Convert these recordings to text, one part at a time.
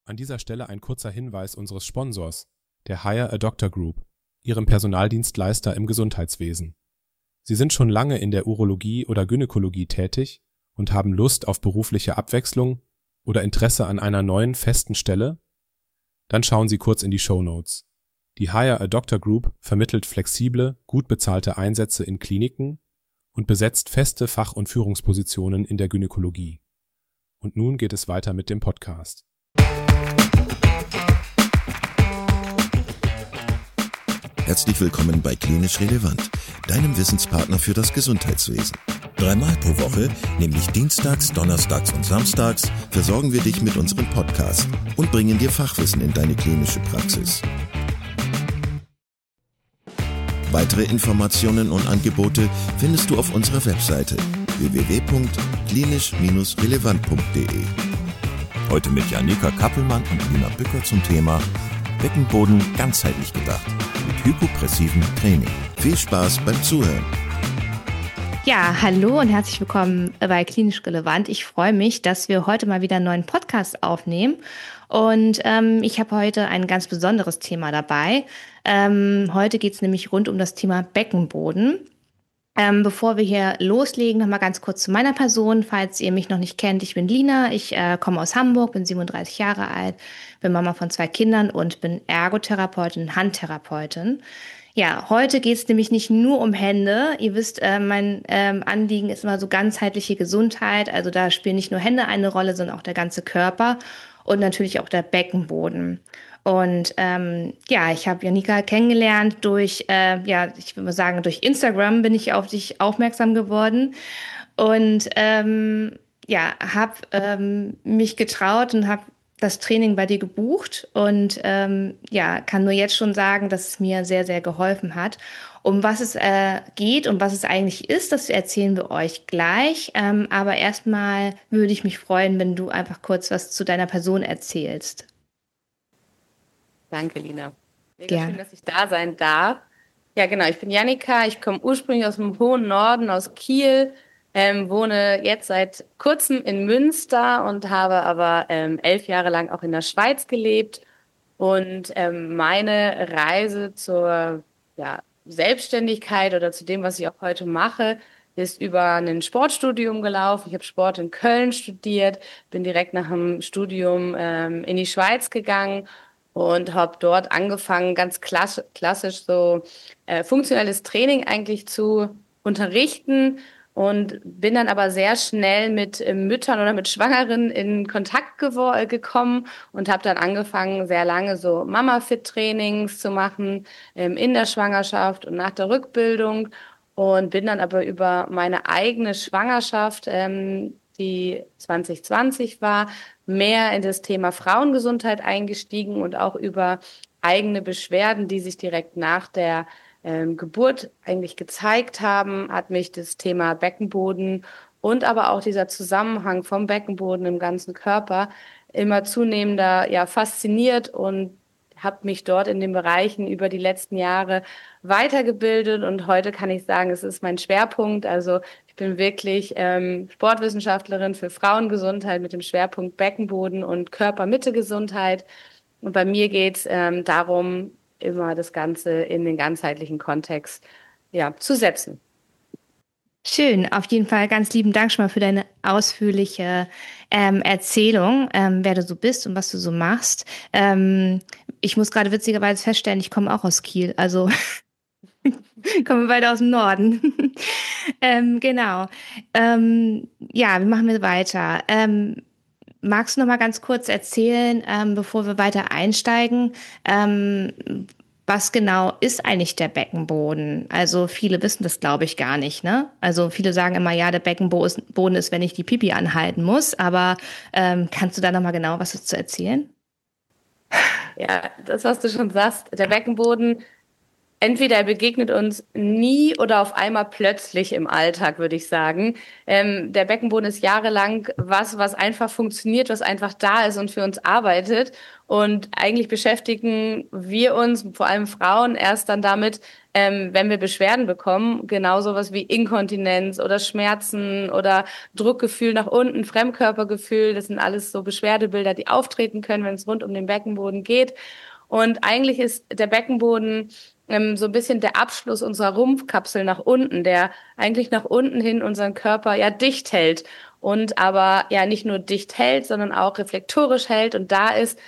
An dieser Stelle ein kurzer Hinweis unseres Sponsors, der Hire a Doctor Group, ihrem Personaldienstleister im Gesundheitswesen. Sie sind schon lange in der Urologie oder Gynäkologie tätig und haben Lust auf berufliche Abwechslung oder Interesse an einer neuen festen Stelle? Dann schauen Sie kurz in die Shownotes. Die Hire a Doctor Group vermittelt flexible, gut bezahlte Einsätze in Kliniken und besetzt feste Fach- und Führungspositionen in der Gynäkologie. Und nun geht es weiter mit dem Podcast. Herzlich willkommen bei Klinisch Relevant, deinem Wissenspartner für das Gesundheitswesen. 3-mal pro Woche, nämlich dienstags, donnerstags und samstags, versorgen wir dich mit unserem Podcast und bringen dir Fachwissen in deine klinische Praxis. Weitere Informationen und Angebote findest du auf unserer Webseite www.klinisch-relevant.de. Heute mit Janika Kappelmann und Lina Bücker zum Thema Beckenboden ganzheitlich gedacht mit hypopressivem Training. Viel Spaß beim Zuhören. Ja, hallo und herzlich willkommen bei Klinisch Relevant. Ich freue mich, dass wir heute mal wieder einen neuen Podcast aufnehmen. Und ich habe heute ein ganz besonderes Thema dabei. Heute geht es nämlich rund um das Thema Beckenboden. Bevor wir hier loslegen, nochmal ganz kurz zu meiner Person. Falls ihr mich noch nicht kennt, ich bin Lina, ich komme aus Hamburg, bin 37 Jahre alt, bin Mama von 2 Kindern und bin Ergotherapeutin, Handtherapeutin. Ja, heute geht es nämlich nicht nur um Hände. Ihr wisst, mein Anliegen ist immer so ganzheitliche Gesundheit. Also da spielen nicht nur Hände eine Rolle, sondern auch der ganze Körper und natürlich auch der Beckenboden. Und ich habe Janika kennengelernt durch, ich würde mal sagen, durch Instagram bin ich auf dich aufmerksam geworden und habe mich getraut und habe das Training bei dir gebucht und kann nur jetzt schon sagen, dass es mir sehr, sehr geholfen hat. Um was es geht und was es eigentlich ist, das erzählen wir euch gleich. Aber erstmal würde ich mich freuen, wenn du einfach kurz was zu deiner Person erzählst. Danke, Lina. Mega schön, dass ich da sein darf. Ja, genau, ich bin Janika, ich komme ursprünglich aus dem hohen Norden, aus Kiel, wohne jetzt seit kurzem in Münster und habe aber 11 Jahre lang auch in der Schweiz gelebt. Und meine Reise zur Selbstständigkeit oder zu dem, was ich auch heute mache, ist über ein Sportstudium gelaufen. Ich habe Sport in Köln studiert, bin direkt nach dem Studium in die Schweiz gegangen und habe dort angefangen, ganz klassisch so funktionelles Training eigentlich zu unterrichten und bin dann aber sehr schnell mit Müttern oder mit Schwangeren in Kontakt gekommen und habe dann angefangen, sehr lange so Mama-Fit-Trainings zu machen in der Schwangerschaft und nach der Rückbildung und bin dann aber über meine eigene Schwangerschaft, die 2020 war, mehr in das Thema Frauengesundheit eingestiegen und auch über eigene Beschwerden, die sich direkt nach der Geburt eigentlich gezeigt haben, hat mich das Thema Beckenboden und aber auch dieser Zusammenhang vom Beckenboden im ganzen Körper immer zunehmender fasziniert und habe mich dort in den Bereichen über die letzten Jahre weitergebildet und heute kann ich sagen, es ist mein Schwerpunkt. Also ich bin wirklich Sportwissenschaftlerin für Frauengesundheit mit dem Schwerpunkt Beckenboden und Körper-Mitte-Gesundheit. Und bei mir geht es darum, immer das Ganze in den ganzheitlichen Kontext zu setzen. Schön, auf jeden Fall ganz lieben Dank schon mal für deine ausführliche Erzählung, wer du so bist und was du so machst. Ich muss gerade witzigerweise feststellen, ich komme auch aus Kiel, also kommen wir beide aus dem Norden. Genau. Wie machen wir weiter? Magst du noch mal ganz kurz erzählen, bevor wir weiter einsteigen, was genau ist eigentlich der Beckenboden? Also viele wissen das, glaube ich, gar nicht, ne? Also viele sagen immer, ja, der Beckenboden ist, wenn ich die Pipi anhalten muss. Aber kannst du da noch mal genau was dazu erzählen? Ja, das, was du schon sagst, der Beckenboden, entweder er begegnet uns nie oder auf einmal plötzlich im Alltag, würde ich sagen. Der Beckenboden ist jahrelang was einfach funktioniert, was einfach da ist und für uns arbeitet. Und eigentlich beschäftigen wir uns, vor allem Frauen, erst dann damit, wenn wir Beschwerden bekommen, genau sowas wie Inkontinenz oder Schmerzen oder Druckgefühl nach unten, Fremdkörpergefühl, das sind alles so Beschwerdebilder, die auftreten können, wenn es rund um den Beckenboden geht. Und eigentlich ist der Beckenboden so ein bisschen der Abschluss unserer Rumpfkapsel nach unten, der eigentlich nach unten hin unseren Körper ja dicht hält und aber ja nicht nur dicht hält, sondern auch reflektorisch hält und da ist,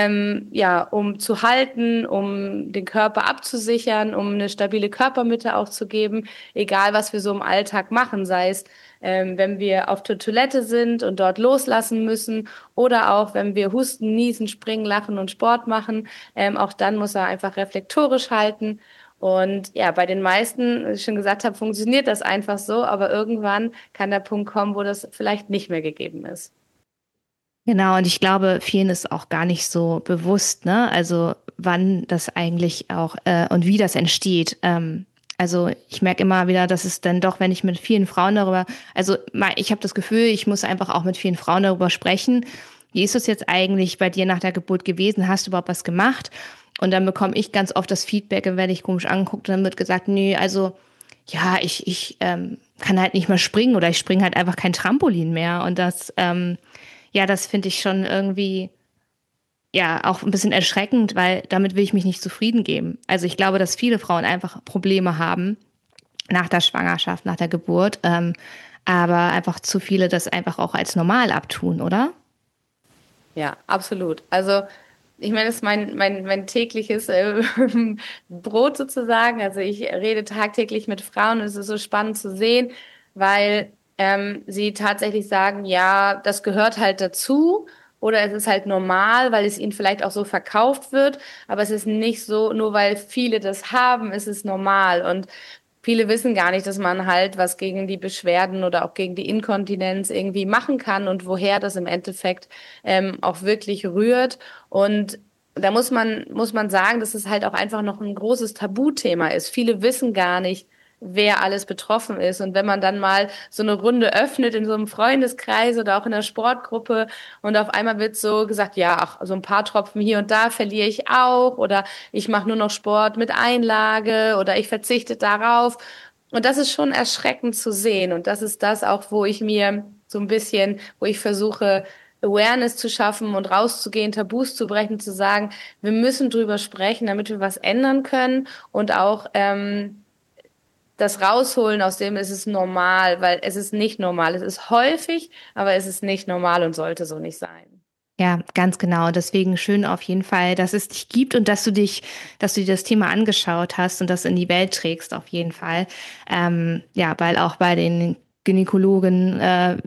um zu halten, um den Körper abzusichern, um eine stabile Körpermitte auch zu geben, egal was wir so im Alltag machen, sei es wenn wir auf der Toilette sind und dort loslassen müssen oder auch wenn wir husten, niesen, springen, lachen und Sport machen, auch dann muss er einfach reflektorisch halten. Und ja, bei den meisten, wie ich schon gesagt habe, funktioniert das einfach so, aber irgendwann kann der Punkt kommen, wo das vielleicht nicht mehr gegeben ist. Genau, und ich glaube, vielen ist auch gar nicht so bewusst, ne? Also wann das eigentlich auch und wie das entsteht. Also ich merke immer wieder, dass es dann doch, wenn ich mit vielen Frauen darüber, also ich habe das Gefühl, ich muss einfach auch mit vielen Frauen darüber sprechen. Wie ist es jetzt eigentlich bei dir nach der Geburt gewesen? Hast du überhaupt was gemacht? Und dann bekomme ich ganz oft das Feedback, und werde ich komisch angeguckt und dann wird gesagt, nee, also ja, ich kann halt nicht mehr springen oder ich springe halt einfach kein Trampolin mehr. Und das, das finde ich schon irgendwie ja auch ein bisschen erschreckend, weil damit will ich mich nicht zufrieden geben. Also ich glaube, dass viele Frauen einfach Probleme haben nach der Schwangerschaft, nach der Geburt, aber einfach zu viele das einfach auch als normal abtun, oder? Ja, absolut. Also ich meine, das ist mein tägliches Brot sozusagen. Also ich rede tagtäglich mit Frauen und es ist so spannend zu sehen, weil sie tatsächlich sagen, ja, das gehört halt dazu. Oder es ist halt normal, weil es ihnen vielleicht auch so verkauft wird. Aber es ist nicht so, nur weil viele das haben, ist es normal. Und viele wissen gar nicht, dass man halt was gegen die Beschwerden oder auch gegen die Inkontinenz irgendwie machen kann und woher das im Endeffekt auch wirklich rührt. Und da muss man sagen, dass es halt auch einfach noch ein großes Tabuthema ist. Viele wissen gar nicht, wer alles betroffen ist. Und wenn man dann mal so eine Runde öffnet in so einem Freundeskreis oder auch in einer Sportgruppe und auf einmal wird so gesagt, ja, ach, so ein paar Tropfen hier und da verliere ich auch oder ich mache nur noch Sport mit Einlage oder ich verzichte darauf. Und das ist schon erschreckend zu sehen. Und das ist das auch, wo ich mir so ein bisschen, wo ich versuche, Awareness zu schaffen und rauszugehen, Tabus zu brechen, zu sagen, wir müssen drüber sprechen, damit wir was ändern können und auch das rausholen, aus dem ist es normal, weil es ist nicht normal. Es ist häufig, aber es ist nicht normal und sollte so nicht sein. Ja, ganz genau. Deswegen schön auf jeden Fall, dass es dich gibt und dass du dir das Thema angeschaut hast und das in die Welt trägst, auf jeden Fall. Weil auch bei den Gynäkologen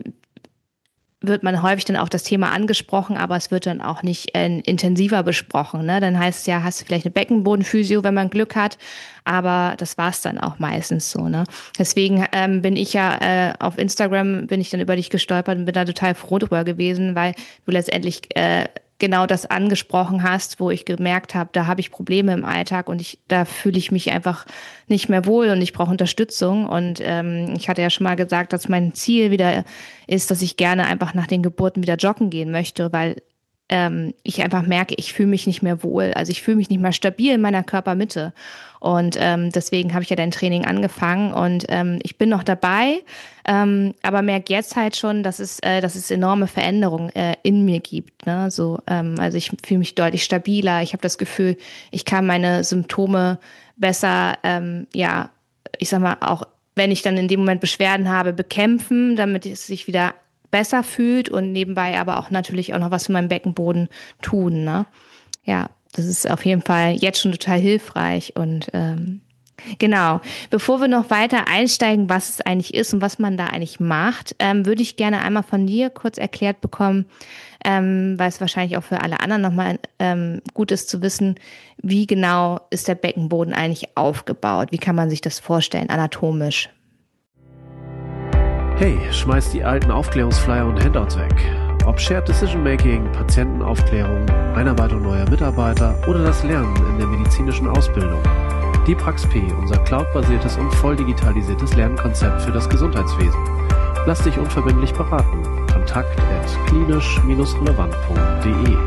wird man häufig dann auch das Thema angesprochen, aber es wird dann auch nicht intensiver besprochen. Ne? Dann heißt es ja, hast du vielleicht eine Beckenbodenphysio, wenn man Glück hat, aber das war's dann auch meistens so. Ne? Deswegen bin ich ja auf Instagram, bin ich dann über dich gestolpert und bin da total froh drüber gewesen, weil du letztendlich genau das angesprochen hast, wo ich gemerkt habe, da habe ich Probleme im Alltag und da fühle ich mich einfach nicht mehr wohl und ich brauche Unterstützung. Und ich hatte ja schon mal gesagt, dass mein Ziel wieder ist, dass ich gerne einfach nach den Geburten wieder joggen gehen möchte, weil ich einfach merke, ich fühle mich nicht mehr wohl. Also ich fühle mich nicht mehr stabil in meiner Körpermitte. Und deswegen habe ich ja dein Training angefangen und ich bin noch dabei, aber merke jetzt halt schon, dass es enorme Veränderungen in mir gibt. Ne? So, also ich fühle mich deutlich stabiler. Ich habe das Gefühl, ich kann meine Symptome besser, ich sag mal, auch wenn ich dann in dem Moment Beschwerden habe, bekämpfen, damit es sich wieder besser fühlt und nebenbei aber auch natürlich auch noch was für meinen Beckenboden tun. Ne? Ja, das ist auf jeden Fall jetzt schon total hilfreich und genau. Bevor wir noch weiter einsteigen, was es eigentlich ist und was man da eigentlich macht, würde ich gerne einmal von dir kurz erklärt bekommen, weil es wahrscheinlich auch für alle anderen nochmal gut ist zu wissen, wie genau ist der Beckenboden eigentlich aufgebaut? Wie kann man sich das vorstellen, anatomisch? Hey, schmeiß die alten Aufklärungsflyer und Handouts weg. Ob Shared Decision Making, Patientenaufklärung, Einarbeitung neuer Mitarbeiter oder das Lernen in der medizinischen Ausbildung. Die Prax-P, unser cloudbasiertes und voll digitalisiertes Lernkonzept für das Gesundheitswesen. Lass dich unverbindlich beraten. Kontakt@klinisch-relevant.de.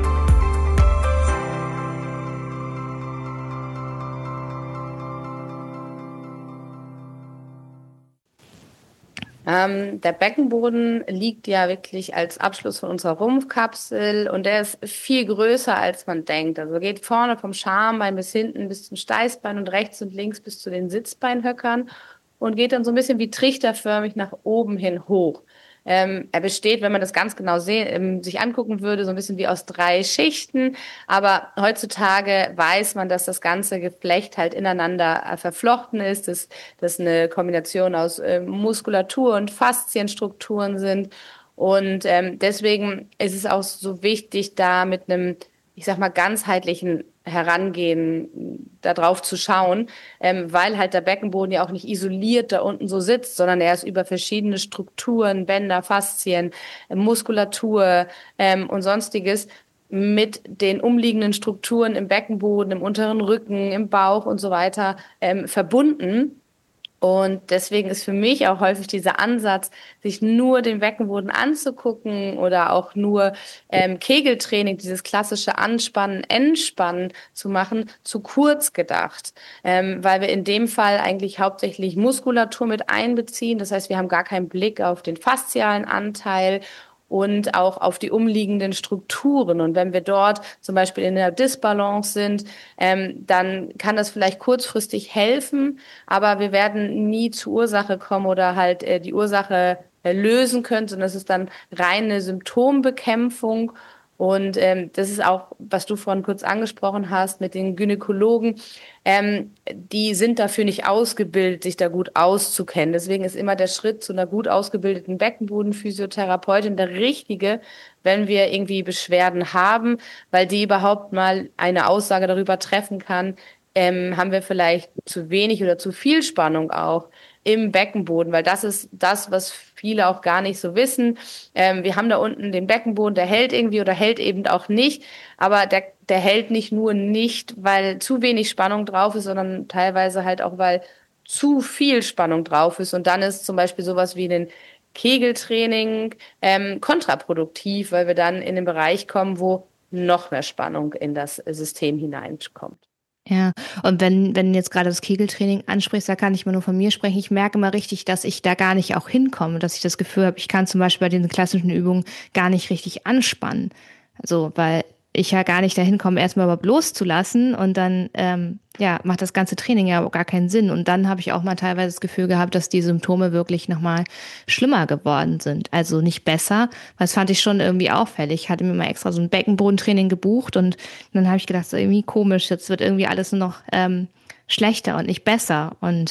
Der Beckenboden liegt ja wirklich als Abschluss von unserer Rumpfkapsel und der ist viel größer, als man denkt. Also geht vorne vom Schambein bis hinten bis zum Steißbein und rechts und links bis zu den Sitzbeinhöckern und geht dann so ein bisschen wie trichterförmig nach oben hin hoch. Er besteht, wenn man das ganz genau sich angucken würde, so ein bisschen wie aus 3 Schichten. Aber heutzutage weiß man, dass das ganze Geflecht halt ineinander verflochten ist, dass das eine Kombination aus Muskulatur und Faszienstrukturen sind. Und deswegen ist es auch so wichtig, da mit einem, ich sag mal, ganzheitlichen Herangehen darauf zu schauen, weil halt der Beckenboden ja auch nicht isoliert da unten so sitzt, sondern er ist über verschiedene Strukturen, Bänder, Faszien, Muskulatur und sonstiges mit den umliegenden Strukturen im Beckenboden, im unteren Rücken, im Bauch und so weiter verbunden. Und deswegen ist für mich auch häufig dieser Ansatz, sich nur den Beckenboden anzugucken oder auch nur Kegeltraining, dieses klassische Anspannen, Entspannen zu machen, zu kurz gedacht. Weil wir in dem Fall eigentlich hauptsächlich Muskulatur mit einbeziehen. Das heißt, wir haben gar keinen Blick auf den faszialen Anteil und auch auf die umliegenden Strukturen. Und wenn wir dort zum Beispiel in der Disbalance sind, dann kann das vielleicht kurzfristig helfen, aber wir werden nie zur Ursache kommen oder halt die Ursache lösen können, sondern es ist dann reine Symptombekämpfung. Und das ist auch, was du vorhin kurz angesprochen hast mit den Gynäkologen, die sind dafür nicht ausgebildet, sich da gut auszukennen. Deswegen ist immer der Schritt zu einer gut ausgebildeten Beckenbodenphysiotherapeutin der richtige, wenn wir irgendwie Beschwerden haben, weil die überhaupt mal eine Aussage darüber treffen kann, haben wir vielleicht zu wenig oder zu viel Spannung auch im Beckenboden, weil das ist das, was viele auch gar nicht so wissen. Wir haben da unten den Beckenboden, der hält irgendwie oder hält eben auch nicht, aber der hält nicht nur nicht, weil zu wenig Spannung drauf ist, sondern teilweise halt auch, weil zu viel Spannung drauf ist und dann ist zum Beispiel sowas wie ein Kegeltraining kontraproduktiv, weil wir dann in den Bereich kommen, wo noch mehr Spannung in das System hineinkommt. Ja, und wenn jetzt gerade das Kegeltraining ansprichst, da kann ich mal nur von mir sprechen. Ich merke immer richtig, dass ich da gar nicht auch hinkomme, dass ich das Gefühl habe, ich kann zum Beispiel bei diesen klassischen Übungen gar nicht richtig anspannen. Also, weil ich ja gar nicht dahin komme, erstmal überhaupt loszulassen und dann macht das ganze Training ja auch gar keinen Sinn. Und dann habe ich auch mal teilweise das Gefühl gehabt, dass die Symptome wirklich nochmal schlimmer geworden sind. Also nicht besser, weil das fand ich schon irgendwie auffällig. Ich hatte mir mal extra so ein Beckenbodentraining gebucht und dann habe ich gedacht, so irgendwie komisch, jetzt wird irgendwie alles nur noch schlechter und nicht besser. Und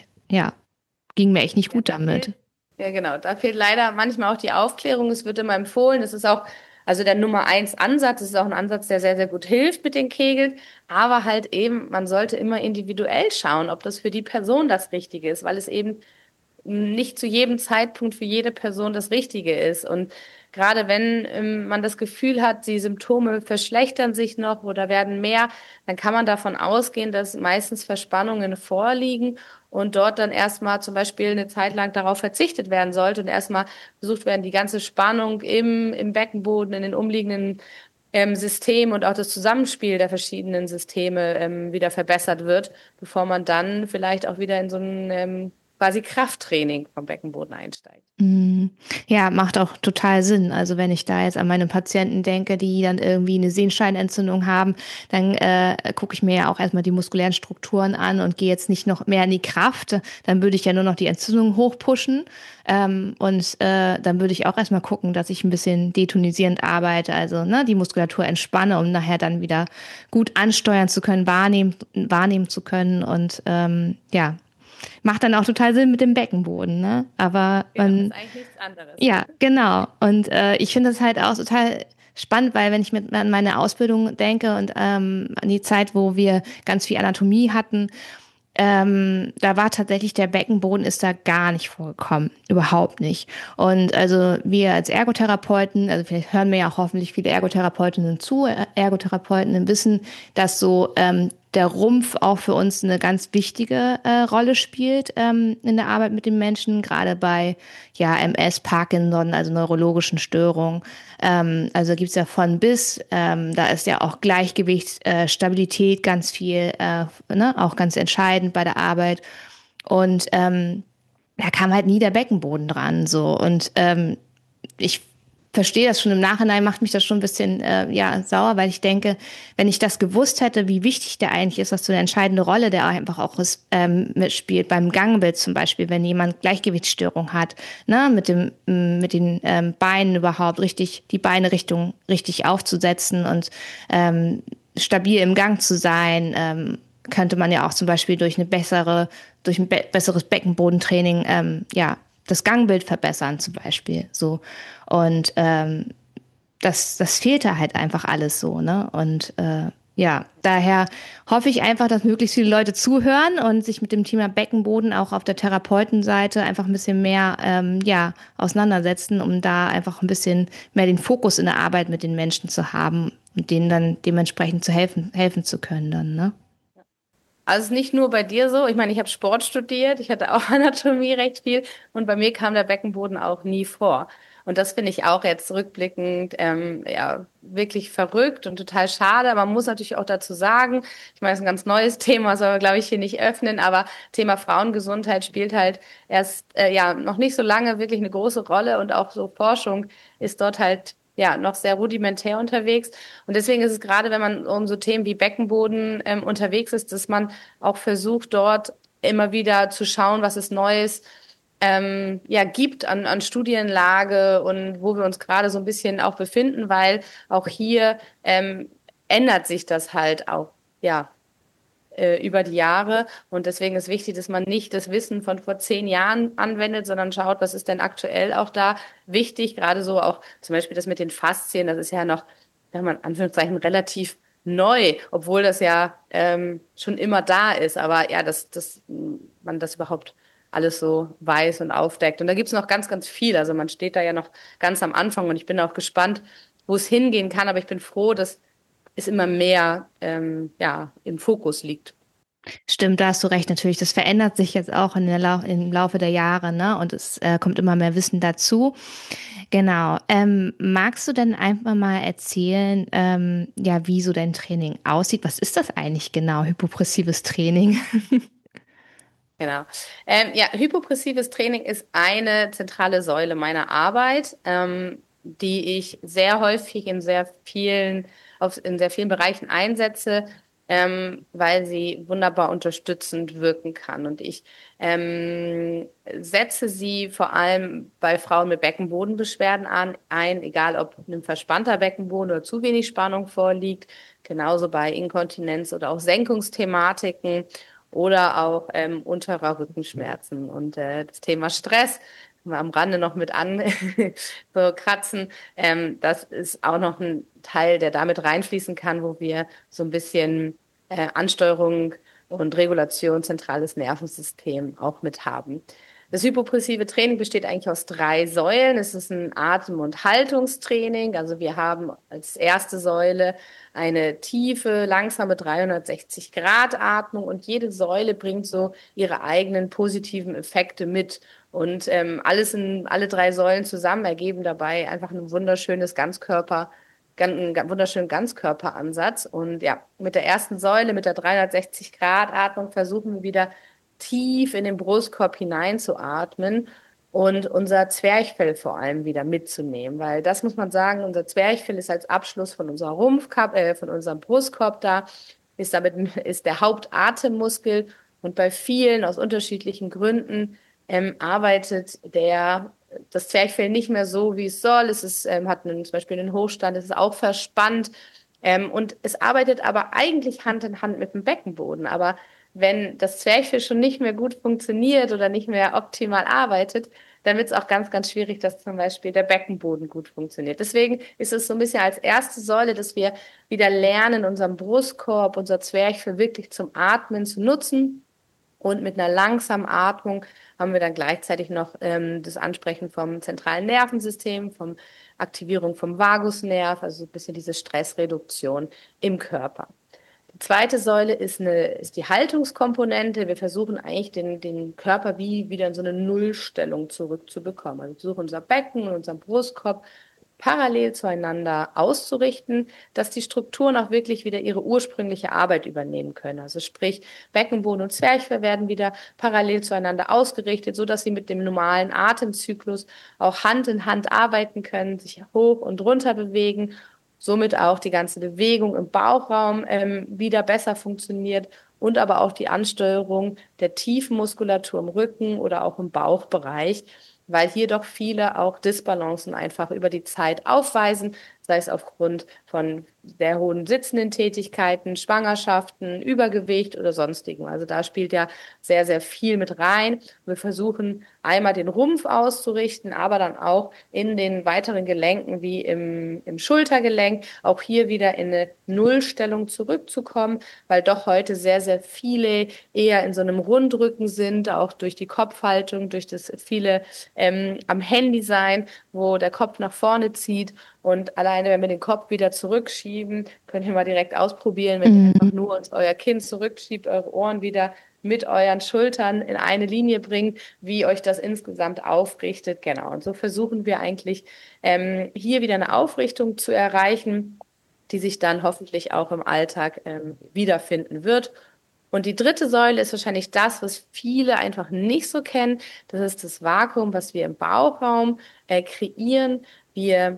ging mir echt nicht gut damit. Ja, genau. Da fehlt leider manchmal auch die Aufklärung. Es wird immer empfohlen, es ist auch also der Nummer 1 Ansatz, das ist auch ein Ansatz, der sehr, sehr gut hilft mit den Kegeln, aber halt eben, man sollte immer individuell schauen, ob das für die Person das Richtige ist, weil es eben nicht zu jedem Zeitpunkt für jede Person das Richtige ist. Und gerade wenn man das Gefühl hat, die Symptome verschlechtern sich noch oder werden mehr, dann kann man davon ausgehen, dass meistens Verspannungen vorliegen und dort dann erstmal zum Beispiel eine Zeit lang darauf verzichtet werden sollte und erstmal versucht werden, die ganze Spannung im Beckenboden, in den umliegenden System und auch das Zusammenspiel der verschiedenen Systeme wieder verbessert wird, bevor man dann vielleicht auch wieder in so ein quasi Krafttraining vom Beckenboden einsteigt. Ja, macht auch total Sinn. Also wenn ich da jetzt an meine Patienten denke, die dann irgendwie eine Sehenscheinentzündung haben, dann gucke ich mir ja auch erstmal die muskulären Strukturen an und gehe jetzt nicht noch mehr in die Kraft. Dann würde ich ja nur noch die Entzündung hochpushen. Dann würde ich auch erstmal gucken, dass ich ein bisschen detonisierend arbeite, also die Muskulatur entspanne, um nachher dann wieder gut ansteuern zu können, wahrnehmen zu können und macht dann auch total Sinn mit dem Beckenboden, ne? Aber das ist eigentlich nichts anderes. Ja, genau. Und ich finde das halt auch total spannend, weil wenn ich an meine Ausbildung denke und an die Zeit, wo wir ganz viel Anatomie hatten, da war tatsächlich der Beckenboden ist da gar nicht vorgekommen. Überhaupt nicht. Und also wir als Ergotherapeuten, also vielleicht hören mir ja auch hoffentlich viele Ergotherapeutinnen zu, Ergotherapeutinnen wissen, dass so der Rumpf auch für uns eine ganz wichtige Rolle spielt in der Arbeit mit den Menschen, gerade bei MS, Parkinson, also neurologischen Störungen. Also gibt's ja von bis, da ist ja auch Gleichgewicht, Stabilität ganz viel, auch ganz entscheidend bei der Arbeit. Und da kam halt nie der Beckenboden dran, so. Und ich verstehe das schon im Nachhinein, macht mich das schon ein bisschen sauer, weil ich denke, wenn ich das gewusst hätte, wie wichtig der eigentlich ist, was so eine entscheidende Rolle der einfach auch mitspielt, beim Gangbild zum Beispiel, wenn jemand Gleichgewichtsstörung hat, ne, mit den Beinen überhaupt richtig, die Beine richtig aufzusetzen und stabil im Gang zu sein, könnte man ja auch zum Beispiel durch ein besseres Beckenbodentraining das Gangbild verbessern zum Beispiel. So. Und das fehlte halt einfach alles so, ne? Und daher hoffe ich einfach, dass möglichst viele Leute zuhören und sich mit dem Thema Beckenboden auch auf der Therapeutenseite einfach ein bisschen mehr auseinandersetzen, um da einfach ein bisschen mehr den Fokus in der Arbeit mit den Menschen zu haben und denen dann dementsprechend zu helfen zu können dann, ne? Also es ist nicht nur bei dir so. Ich meine, ich habe Sport studiert, ich hatte auch Anatomie recht viel und bei mir kam der Beckenboden auch nie vor. Und das finde ich auch jetzt rückblickend wirklich verrückt und total schade. Aber man muss natürlich auch dazu sagen, ich meine, es ist ein ganz neues Thema, soll man, glaube ich, hier nicht öffnen, aber Thema Frauengesundheit spielt halt erst noch nicht so lange wirklich eine große Rolle und auch so Forschung ist dort halt noch sehr rudimentär unterwegs. Und deswegen ist es gerade, wenn man um so Themen wie Beckenboden unterwegs ist, dass man auch versucht, dort immer wieder zu schauen, was es Neues gibt an Studienlage und wo wir uns gerade so ein bisschen auch befinden, weil auch hier ändert sich das halt auch, über die Jahre. Und deswegen ist wichtig, dass man nicht das Wissen von vor 10 Jahren anwendet, sondern schaut, was ist denn aktuell auch da wichtig. Gerade so auch zum Beispiel das mit den Faszien, das ist ja noch, wenn man in Anführungszeichen relativ neu, obwohl das ja schon immer da ist. Aber ja, dass man das überhaupt alles so weiß und aufdeckt. Und da gibt's noch ganz, ganz viel. Also man steht da ja noch ganz am Anfang und ich bin auch gespannt, wo es hingehen kann. Aber ich bin froh, dass es immer mehr im Fokus liegt. Stimmt, da hast du recht, natürlich. Das verändert sich jetzt auch im Laufe der Jahre, ne? Und es kommt immer mehr Wissen dazu. Genau. Magst du denn einfach mal erzählen, wie so dein Training aussieht? Was ist das eigentlich genau, hypopressives Training? Genau. Hypopressives Training ist eine zentrale Säule meiner Arbeit, die ich sehr häufig in sehr vielen Bereichen einsetze, weil sie wunderbar unterstützend wirken kann. Und ich setze sie vor allem bei Frauen mit Beckenbodenbeschwerden ein, egal ob ein verspannter Beckenboden oder zu wenig Spannung vorliegt, genauso bei Inkontinenz oder auch Senkungsthematiken oder auch unterer Rückenschmerzen. Und das Thema Stress wir am Rande noch mit an so kratzen. Das ist auch noch ein Teil, der damit reinfließen kann, wo wir so ein bisschen Ansteuerung und Regulation zentrales Nervensystem auch mit haben. Das hypopressive Training besteht eigentlich aus 3 Säulen. Es ist ein Atem- und Haltungstraining. Also wir haben als erste Säule eine tiefe, langsame 360-Grad-Atmung und jede Säule bringt so ihre eigenen positiven Effekte mit. Und alle 3 Säulen zusammen ergeben dabei einfach ein wunderschönen Ganzkörperansatz. Und ja, mit der ersten Säule, mit der 360-Grad-Atmung versuchen wir wieder tief in den Brustkorb hineinzuatmen und unser Zwerchfell vor allem wieder mitzunehmen, weil das muss man sagen, unser Zwerchfell ist als Abschluss von unserer von unserem Brustkorb da, ist der Hauptatemmuskel und bei vielen aus unterschiedlichen Gründen arbeitet das Zwerchfell nicht mehr so, wie es soll. Hat zum Beispiel einen Hochstand, es ist auch verspannt und es arbeitet aber eigentlich Hand in Hand mit dem Beckenboden, aber wenn das Zwerchfell schon nicht mehr gut funktioniert oder nicht mehr optimal arbeitet, dann wird es auch ganz, ganz schwierig, dass zum Beispiel der Beckenboden gut funktioniert. Deswegen ist es so ein bisschen als erste Säule, dass wir wieder lernen, unseren Brustkorb, unser Zwerchfell wirklich zum Atmen zu nutzen. Und mit einer langsamen Atmung haben wir dann gleichzeitig noch das Ansprechen vom zentralen Nervensystem, vom Aktivierung vom Vagusnerv, also so ein bisschen diese Stressreduktion im Körper. Die zweite Säule ist die Haltungskomponente. Wir versuchen eigentlich den Körper wieder in so eine Nullstellung zurückzubekommen. Also wir versuchen unser Becken und unseren Brustkorb parallel zueinander auszurichten, dass die Strukturen auch wirklich wieder ihre ursprüngliche Arbeit übernehmen können. Also sprich, Beckenboden und Zwerchfell werden wieder parallel zueinander ausgerichtet, so dass sie mit dem normalen Atemzyklus auch Hand in Hand arbeiten können, sich hoch und runter bewegen, somit auch die ganze Bewegung im Bauchraum wieder besser funktioniert und aber auch die Ansteuerung der tiefen Muskulatur im Rücken oder auch im Bauchbereich, weil hier doch viele auch Disbalancen einfach über die Zeit aufweisen, sei es aufgrund von sehr hohen sitzenden Tätigkeiten, Schwangerschaften, Übergewicht oder sonstigen. Also da spielt ja sehr, sehr viel mit rein. Wir versuchen einmal den Rumpf auszurichten, aber dann auch in den weiteren Gelenken wie im Schultergelenk auch hier wieder in eine Nullstellung zurückzukommen, weil doch heute sehr, sehr viele eher in so einem Rundrücken sind, auch durch die Kopfhaltung, durch das viele am Handy sein, wo der Kopf nach vorne zieht. Und alleine, wenn wir den Kopf wieder zurückschieben, könnt ihr mal direkt ausprobieren, wenn ihr einfach nur euer Kinn zurückschiebt, eure Ohren wieder mit euren Schultern in eine Linie bringt, wie euch das insgesamt aufrichtet. Genau. Und so versuchen wir eigentlich hier wieder eine Aufrichtung zu erreichen, die sich dann hoffentlich auch im Alltag wiederfinden wird. Und die dritte Säule ist wahrscheinlich das, was viele einfach nicht so kennen. Das ist das Vakuum, was wir im Bauchraum kreieren. Wir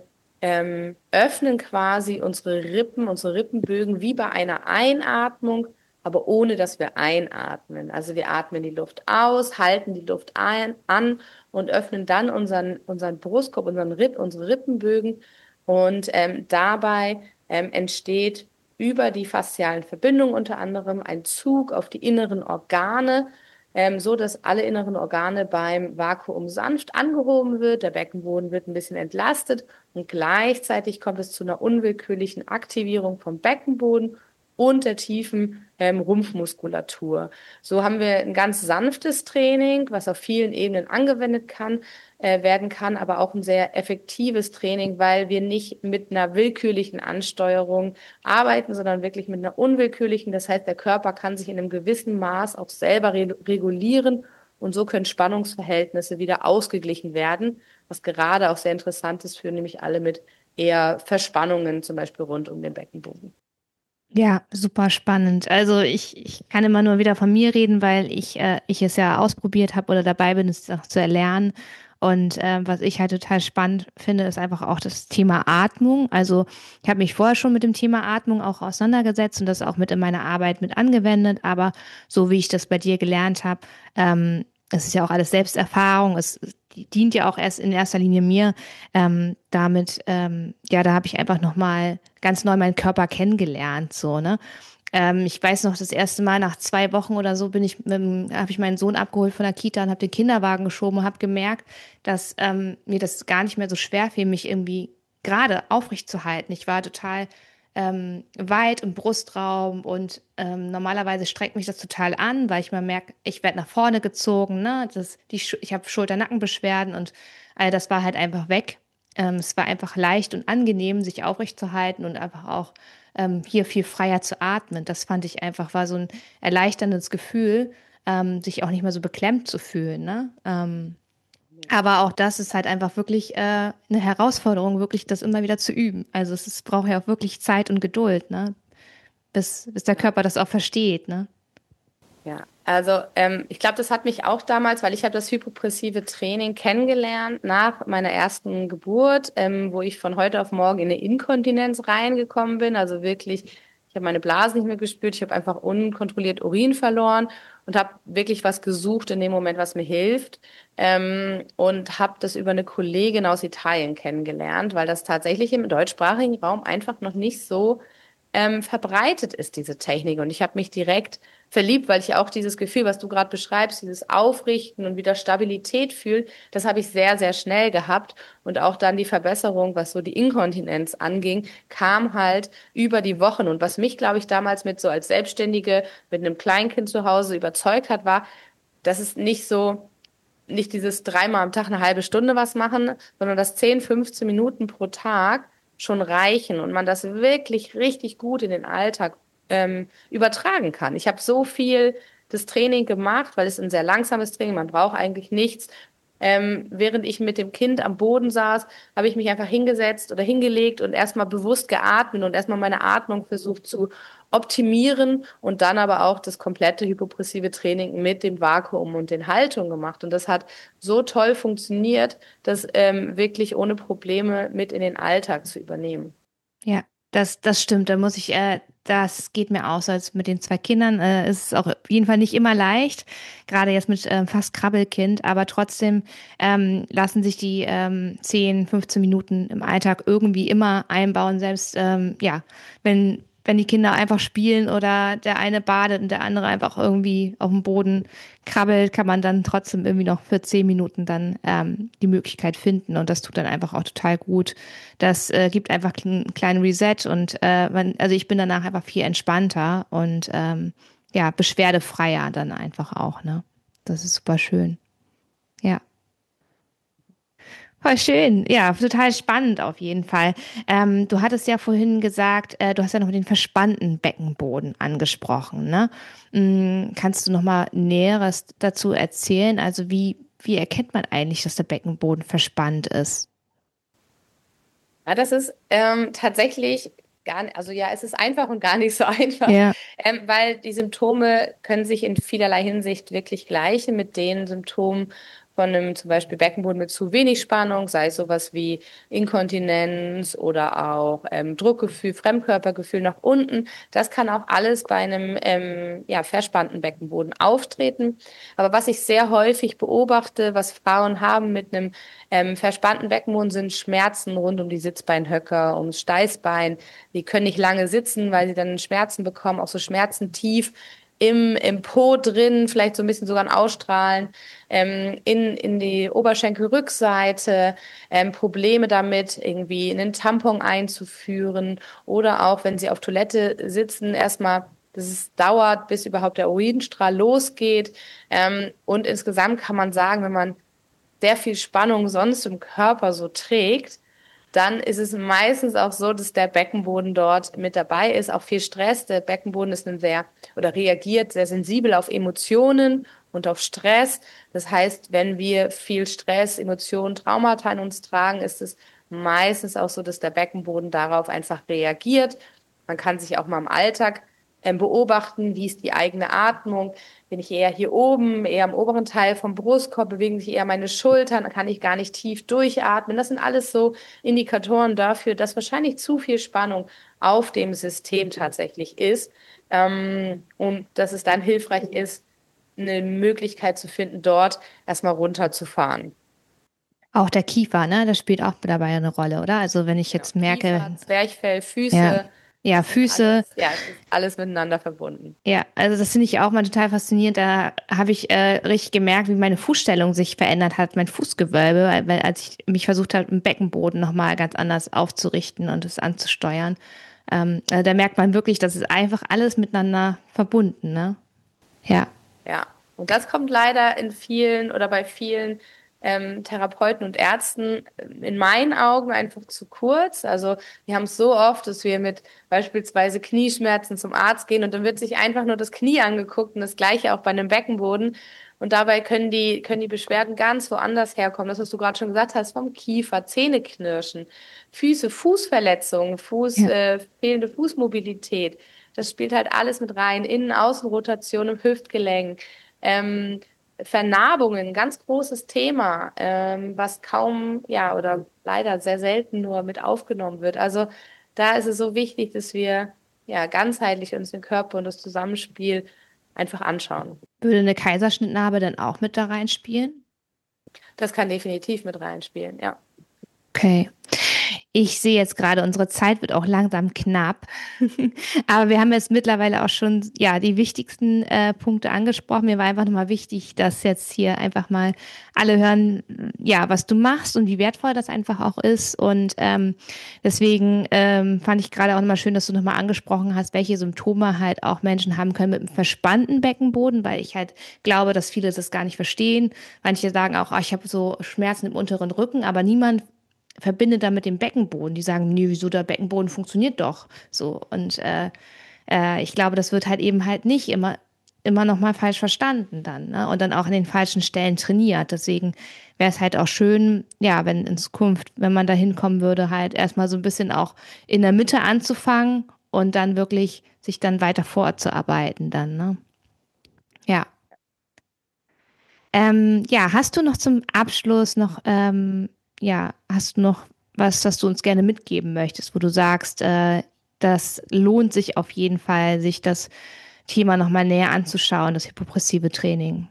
öffnen quasi unsere Rippen, unsere Rippenbögen wie bei einer Einatmung, aber ohne dass wir einatmen. Also wir atmen die Luft aus, halten die Luft an und öffnen dann unseren Brustkorb, unsere Rippenbögen. Und dabei entsteht über die faszialen Verbindungen unter anderem ein Zug auf die inneren Organe, so dass alle inneren Organe beim Vakuum sanft angehoben wird. Der Beckenboden wird ein bisschen entlastet und gleichzeitig kommt es zu einer unwillkürlichen Aktivierung vom Beckenboden und der tiefen Rumpfmuskulatur. So haben wir ein ganz sanftes Training, was auf vielen Ebenen angewendet werden kann, aber auch ein sehr effektives Training, weil wir nicht mit einer willkürlichen Ansteuerung arbeiten, sondern wirklich mit einer unwillkürlichen. Das heißt, der Körper kann sich in einem gewissen Maß auch selber regulieren und so können Spannungsverhältnisse wieder ausgeglichen werden, was gerade auch sehr interessant ist für nämlich alle mit eher Verspannungen, zum Beispiel rund um den Beckenboden. Ja, super spannend. Also ich kann immer nur wieder von mir reden, weil ich es ja ausprobiert habe oder dabei bin, es auch zu erlernen. Und was ich halt total spannend finde, ist einfach auch das Thema Atmung. Also ich habe mich vorher schon mit dem Thema Atmung auch auseinandergesetzt und das auch mit in meiner Arbeit mit angewendet. Aber so wie ich das bei dir gelernt habe, es ist ja auch alles Selbsterfahrung. Es dient ja auch erst in erster Linie mir. Ja, da habe ich einfach nochmal ganz neu meinen Körper kennengelernt, so, ne? Ich weiß noch, das erste Mal nach 2 Wochen oder so habe ich meinen Sohn abgeholt von der Kita und habe den Kinderwagen geschoben und habe gemerkt, dass mir das gar nicht mehr so schwer fiel, mich irgendwie gerade aufrecht zu halten. Ich war total weit im Brustraum und normalerweise strengt mich das total an, weil ich mal merke, ich werde nach vorne gezogen, ne? Ich habe Schulter-Nackenbeschwerden und all das war halt einfach weg. Es war einfach leicht und angenehm, sich aufrecht zu halten und einfach auch hier viel freier zu atmen. Das fand ich einfach, war so ein erleichterndes Gefühl, sich auch nicht mehr so beklemmt zu fühlen, ne? Aber auch das ist halt einfach wirklich eine Herausforderung, wirklich das immer wieder zu üben. Also braucht ja auch wirklich Zeit und Geduld, ne? Bis der Körper das auch versteht, ne? Ja, also ich glaube, das hat mich auch damals, weil ich habe das hypopressive Training kennengelernt nach meiner ersten Geburt, wo ich von heute auf morgen in eine Inkontinenz reingekommen bin. Also wirklich, ich habe meine Blase nicht mehr gespürt, ich habe einfach unkontrolliert Urin verloren und habe wirklich was gesucht in dem Moment, was mir hilft. Und habe das über eine Kollegin aus Italien kennengelernt, weil das tatsächlich im deutschsprachigen Raum einfach noch nicht so verbreitet ist, diese Technik. Und ich habe mich direkt verliebt, weil ich auch dieses Gefühl, was du gerade beschreibst, dieses Aufrichten und wieder Stabilität fühlen, das habe ich sehr, sehr schnell gehabt. Und auch dann die Verbesserung, was so die Inkontinenz anging, kam halt über die Wochen. Und was mich, glaube ich, damals mit so als Selbstständige mit einem Kleinkind zu Hause überzeugt hat, war, dass es nicht dieses 3-mal am Tag eine halbe Stunde was machen, sondern dass 10, 15 Minuten pro Tag schon reichen und man das wirklich richtig gut in den Alltag übertragen kann. Ich habe so viel das Training gemacht, weil es ein sehr langsames Training, man braucht eigentlich nichts. Während ich mit dem Kind am Boden saß, habe ich mich einfach hingesetzt oder hingelegt und erstmal bewusst geatmet und erstmal meine Atmung versucht zu optimieren und dann aber auch das komplette hypopressive Training mit dem Vakuum und den Haltungen gemacht. Und das hat so toll funktioniert, das wirklich ohne Probleme mit in den Alltag zu übernehmen. Ja, das stimmt. Da muss ich, das geht mir auch so als mit den 2 Kindern. Ist es auch auf jeden Fall nicht immer leicht, gerade jetzt mit fast Krabbelkind, aber trotzdem lassen sich die 10, 15 Minuten im Alltag irgendwie immer einbauen, selbst ja, wenn die Kinder einfach spielen oder der eine badet und der andere einfach irgendwie auf dem Boden krabbelt, kann man dann trotzdem irgendwie noch für 10 Minuten dann die Möglichkeit finden. Und das tut dann einfach auch total gut. Das gibt einfach einen kleinen Reset und also ich bin danach einfach viel entspannter und ja, beschwerdefreier dann einfach auch, ne? Das ist super schön. Ja. Voll schön, ja, total spannend auf jeden Fall. Du hattest ja vorhin gesagt, du hast ja noch den verspannten Beckenboden angesprochen, ne? Kannst du noch mal Näheres dazu erzählen? Also wie erkennt man eigentlich, dass der Beckenboden verspannt ist? Ja, das ist tatsächlich gar nicht, also ja, es ist einfach und gar nicht so einfach, Ja. weil die Symptome können sich in vielerlei Hinsicht wirklich gleichen mit den Symptomen von einem zum Beispiel Beckenboden mit zu wenig Spannung, sei es sowas wie Inkontinenz oder auch Druckgefühl, Fremdkörpergefühl nach unten. Das kann auch alles bei einem ja, verspannten Beckenboden auftreten. Aber was ich sehr häufig beobachte, was Frauen haben mit einem verspannten Beckenboden, sind Schmerzen rund um die Sitzbeinhöcker, ums Steißbein. Die können nicht lange sitzen, weil sie dann Schmerzen bekommen, auch so Schmerzen tief im Po drin, vielleicht so ein bisschen sogar ein Ausstrahlen, in die Oberschenkelrückseite, Probleme damit, irgendwie einen Tampon einzuführen oder auch, wenn sie auf Toilette sitzen, erstmal, dass es dauert, bis überhaupt der Urinstrahl losgeht. Und insgesamt kann man sagen, wenn man sehr viel Spannung sonst im Körper so trägt, dann ist es meistens auch so, dass der Beckenboden dort mit dabei ist, auch viel Stress. Der Beckenboden ist reagiert sehr sensibel auf Emotionen und auf Stress. Das heißt, wenn wir viel Stress, Emotionen, Traumata in uns tragen, ist es meistens auch so, dass der Beckenboden darauf einfach reagiert. Man kann sich auch mal im Alltag beobachten, wie ist die eigene Atmung. Bin ich eher hier oben, eher am oberen Teil vom Brustkorb, bewegen sich eher meine Schultern, dann kann ich gar nicht tief durchatmen. Das sind alles so Indikatoren dafür, dass wahrscheinlich zu viel Spannung auf dem System tatsächlich ist. Und dass es dann hilfreich ist, eine Möglichkeit zu finden, dort erstmal runterzufahren. Auch der Kiefer, ne? Das spielt auch dabei eine Rolle, oder? Also wenn ich jetzt merke, Kiefer, Zwerchfell, Füße. Ja. Ja, Füße. Es ist alles miteinander verbunden. Ja, also das finde ich auch mal total faszinierend. Da habe ich richtig gemerkt, wie meine Fußstellung sich verändert hat, mein Fußgewölbe, weil als ich mich versucht habe, im Beckenboden nochmal ganz anders aufzurichten und es anzusteuern. Da merkt man wirklich, das ist einfach alles miteinander verbunden, ne? Ja. Ja, und das kommt leider in vielen oder bei vielen Therapeuten und Ärzten in meinen Augen einfach zu kurz. Also wir haben es so oft, dass wir mit beispielsweise Knieschmerzen zum Arzt gehen und dann wird sich einfach nur das Knie angeguckt und das Gleiche auch bei einem Beckenboden. Und dabei können die Beschwerden ganz woanders herkommen. Das, was du gerade schon gesagt hast, vom Kiefer, Zähneknirschen, Füße, Fußverletzungen, fehlende Fußmobilität. Das spielt halt alles mit rein. Innen-Außen-Rotation im Hüftgelenk. Vernarbungen, ganz großes Thema, was kaum, ja, oder leider sehr selten nur mit aufgenommen wird. Also da ist es so wichtig, dass wir ja ganzheitlich uns den Körper und das Zusammenspiel einfach anschauen. Würde eine Kaiserschnittnarbe dann auch mit da reinspielen? Das kann definitiv mit reinspielen, ja. Okay. Ich sehe jetzt gerade, unsere Zeit wird auch langsam knapp. Aber wir haben jetzt mittlerweile auch schon ja die wichtigsten Punkte angesprochen. Mir war einfach nochmal wichtig, dass jetzt hier einfach mal alle hören, ja, was du machst und wie wertvoll das einfach auch ist. Und deswegen fand ich gerade auch nochmal schön, dass du nochmal angesprochen hast, welche Symptome halt auch Menschen haben können mit einem verspannten Beckenboden, weil ich halt glaube, dass viele das gar nicht verstehen. Manche sagen auch, ich habe so Schmerzen im unteren Rücken, aber niemand verbindet da mit dem Beckenboden. Die sagen, nee, wieso, der Beckenboden funktioniert doch so. Und ich glaube, das wird halt eben halt nicht immer immer noch mal falsch verstanden dann, ne? Und dann auch an den falschen Stellen trainiert. Deswegen wäre es halt auch schön, ja, wenn in Zukunft, wenn man da hinkommen würde, halt erstmal so ein bisschen auch in der Mitte anzufangen und dann wirklich sich dann weiter vorzuarbeiten dann, ne? Ja. Ja, hast du noch zum Abschluss noch, hast du noch was, das du uns gerne mitgeben möchtest, wo du sagst, das lohnt sich auf jeden Fall, sich das Thema nochmal näher anzuschauen, das hypopressive Training?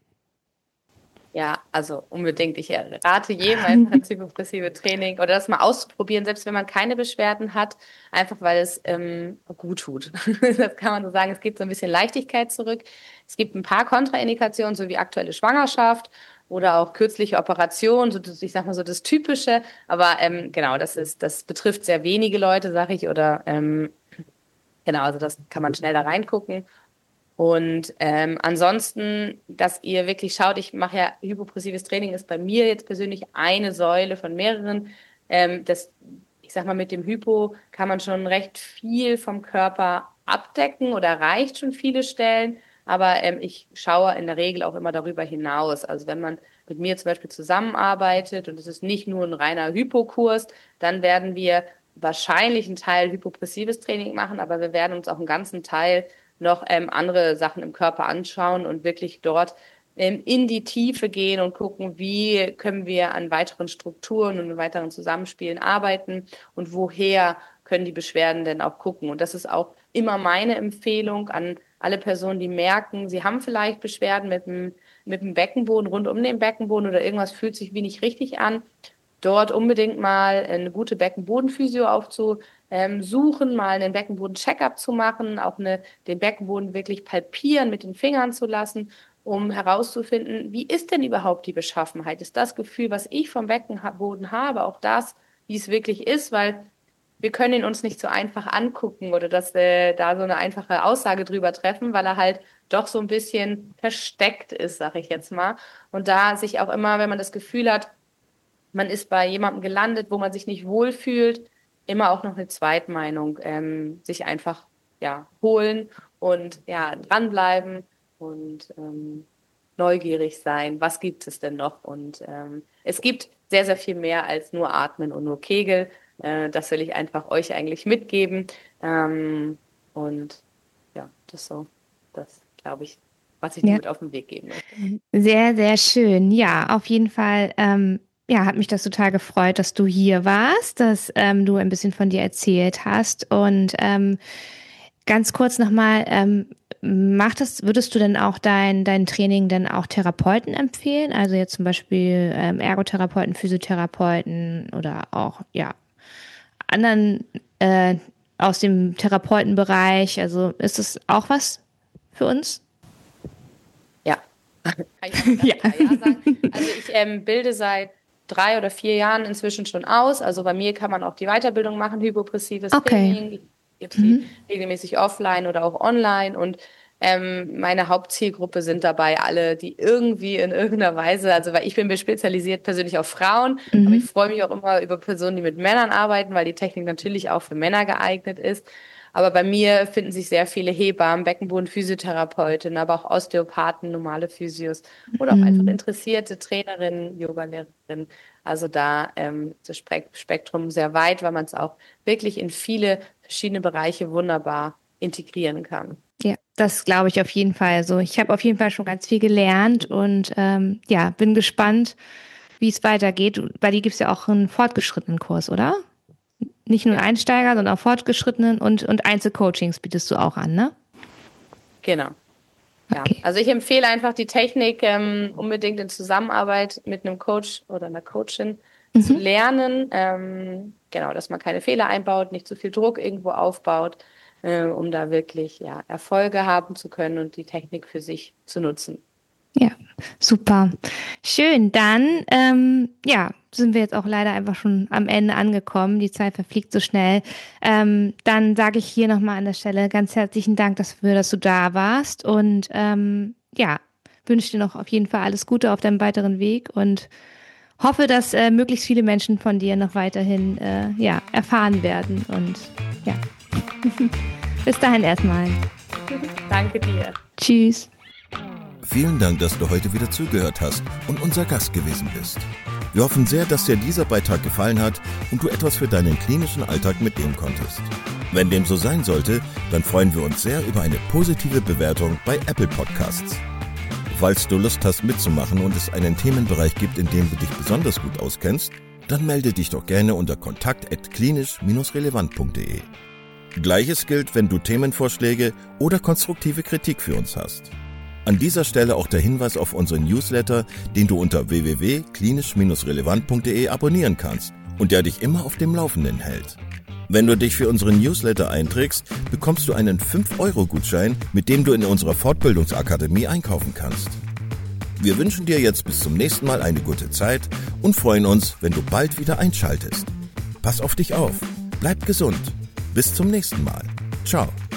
Ja, also unbedingt. Ich rate jedem einfach ins hypopressive Training oder das mal auszuprobieren, selbst wenn man keine Beschwerden hat, einfach weil es gut tut. Das kann man so sagen. Es gibt so ein bisschen Leichtigkeit zurück. Es gibt ein paar Kontraindikationen, so wie aktuelle Schwangerschaft oder auch kürzliche Operationen, so ich sag mal so das Typische. Aber genau, das betrifft sehr wenige Leute, sag ich, oder genau, also das kann man schnell da reingucken. Und ansonsten, dass ihr wirklich schaut, ich mache ja hypopressives Training, ist bei mir jetzt persönlich eine Säule von mehreren. Ich sag mal, mit dem Hypo kann man schon recht viel vom Körper abdecken oder erreicht schon viele Stellen. Aber ich schaue in der Regel auch immer darüber hinaus. Also wenn man mit mir zum Beispiel zusammenarbeitet und es ist nicht nur ein reiner Hypokurs, dann werden wir wahrscheinlich einen Teil hypopressives Training machen, aber wir werden uns auch einen ganzen Teil noch andere Sachen im Körper anschauen und wirklich dort in die Tiefe gehen und gucken, wie können wir an weiteren Strukturen und weiteren Zusammenspielen arbeiten und woher können die Beschwerden denn auch gucken. Und das ist auch immer meine Empfehlung an alle Personen, die merken, sie haben vielleicht Beschwerden mit dem Beckenboden, rund um den Beckenboden oder irgendwas fühlt sich wie nicht richtig an, dort unbedingt mal eine gute Beckenbodenphysio aufzusuchen, mal einen Beckenboden-Check-up zu machen, auch den Beckenboden wirklich palpieren, mit den Fingern zu lassen, um herauszufinden, wie ist denn überhaupt die Beschaffenheit? Ist das Gefühl, was ich vom Beckenboden habe, auch das, wie es wirklich ist? Weil wir können ihn uns nicht so einfach angucken oder dass da so eine einfache Aussage drüber treffen, weil er halt doch so ein bisschen versteckt ist, sag ich jetzt mal. Und da sich auch immer, wenn man das Gefühl hat, man ist bei jemandem gelandet, wo man sich nicht wohlfühlt, immer auch noch eine Zweitmeinung sich einfach holen und dranbleiben und neugierig sein. Was gibt es denn noch? Und es gibt sehr, sehr viel mehr als nur Atmen und nur Kegel. Das will ich einfach euch eigentlich mitgeben. Und ja, das glaube ich, was ich dir mit auf den Weg geben möchte. Sehr, sehr schön. Ja, auf jeden Fall. Hat mich das total gefreut, dass du hier warst, dass du ein bisschen von dir erzählt hast. Und ganz kurz nochmal, würdest du denn auch dein Training denn auch Therapeuten empfehlen? Also jetzt zum Beispiel Ergotherapeuten, Physiotherapeuten oder auch, anderen aus dem Therapeutenbereich. Also ist das auch was für uns? Ja, kann ich auch sagen. Also ich bilde seit 3 oder 4 Jahren inzwischen schon aus. Also bei mir kann man auch die Weiterbildung machen, hypopressives Training. Ich gebe sie regelmäßig offline oder auch online. Und meine Hauptzielgruppe sind dabei alle, die irgendwie in irgendeiner Weise, also weil ich bin spezialisiert persönlich auf Frauen, aber ich freue mich auch immer über Personen, die mit Männern arbeiten, weil die Technik natürlich auch für Männer geeignet ist. Aber bei mir finden sich sehr viele Hebammen, Beckenboden-Physiotherapeutinnen, aber auch Osteopathen, normale Physios oder auch einfach interessierte Trainerinnen, Yogalehrerinnen. Also da ist das Spektrum sehr weit, weil man es auch wirklich in viele verschiedene Bereiche wunderbar integrieren kann. Ja, das glaube ich auf jeden Fall. Also ich habe auf jeden Fall schon ganz viel gelernt und bin gespannt, wie es weitergeht. Bei dir gibt es ja auch einen fortgeschrittenen Kurs, oder? Nicht nur Einsteiger, sondern auch fortgeschrittenen und Einzelcoachings bietest du auch an, ne? Genau. Ja, okay. Also ich empfehle einfach die Technik unbedingt in Zusammenarbeit mit einem Coach oder einer Coachin zu lernen. Genau, dass man keine Fehler einbaut, nicht zu viel Druck irgendwo aufbaut, um da wirklich Erfolge haben zu können und die Technik für sich zu nutzen. Ja, super. Schön. Dann, sind wir jetzt auch leider einfach schon am Ende angekommen. Die Zeit verfliegt so schnell. Dann sage ich hier nochmal an der Stelle ganz herzlichen Dank dafür, dass du da warst und wünsche dir noch auf jeden Fall alles Gute auf deinem weiteren Weg und hoffe, dass möglichst viele Menschen von dir noch weiterhin erfahren werden und bis dahin erstmal. Danke dir. Tschüss. Vielen Dank, dass du heute wieder zugehört hast und unser Gast gewesen bist. Wir hoffen sehr, dass dir dieser Beitrag gefallen hat und du etwas für deinen klinischen Alltag mitnehmen konntest. Wenn dem so sein sollte, dann freuen wir uns sehr über eine positive Bewertung bei Apple Podcasts. Falls du Lust hast mitzumachen und es einen Themenbereich gibt, in dem du dich besonders gut auskennst, dann melde dich doch gerne unter kontakt@klinisch-relevant.de. Gleiches gilt, wenn du Themenvorschläge oder konstruktive Kritik für uns hast. An dieser Stelle auch der Hinweis auf unseren Newsletter, den du unter www.klinisch-relevant.de abonnieren kannst und der dich immer auf dem Laufenden hält. Wenn du dich für unseren Newsletter einträgst, bekommst du einen 5-Euro-Gutschein, mit dem du in unserer Fortbildungsakademie einkaufen kannst. Wir wünschen dir jetzt bis zum nächsten Mal eine gute Zeit und freuen uns, wenn du bald wieder einschaltest. Pass auf dich auf, bleib gesund. Bis zum nächsten Mal. Ciao.